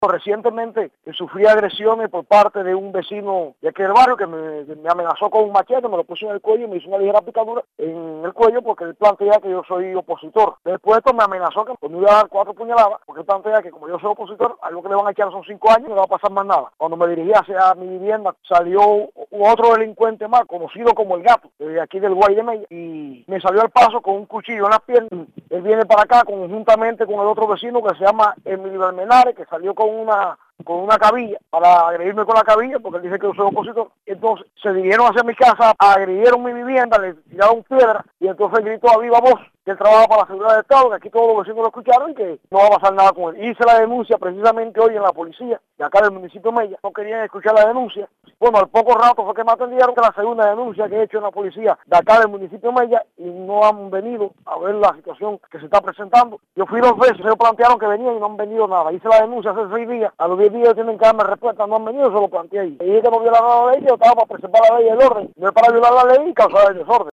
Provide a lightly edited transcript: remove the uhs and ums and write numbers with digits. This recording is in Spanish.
Recientemente sufrí agresiones por parte de un vecino de aquel barrio que me amenazó con un machete, me lo puso en el cuello y me hizo una ligera picadura en el cuello porque él plantea que yo soy opositor. Después esto me amenazó que me iba a dar 4 puñaladas porque él plantea que como yo soy opositor, algo que le van a echar son 5 años y no le va a pasar más nada. Cuando me dirigí hacia mi vivienda salió otro delincuente más, conocido como el Gato, de aquí del Guay de Mella, y me salió al paso con un cuchillo en la pierna. Él viene para acá conjuntamente con el otro vecino que se llama Emilio Almenares, que salió con una cabilla para agredirme con la cabilla porque él dice que yo soy opositor. Entonces se dirigieron hacia mi casa, agredieron mi vivienda, le tiraron piedra y entonces gritó a viva voz que él trabaja para la seguridad del Estado, que aquí todos los vecinos lo escucharon y que no va a pasar nada con él. Hice la denuncia precisamente hoy en la policía de acá del municipio Mella. No querían escuchar la denuncia. Bueno, al poco rato fue que me atendieron, que la segunda denuncia que he hecho en la policía de acá del municipio Mella, y no han venido a ver la situación que se está presentando. Yo fui 2 veces, ellos plantearon que venían y no han venido nada. Hice la denuncia hace 6 días, a los 10 días tienen que darme respuesta, no han venido, se lo planteé ahí. Y dije que no violara la ley, yo estaba para preservar la ley y el orden, no es para violar la ley y causar el desorden.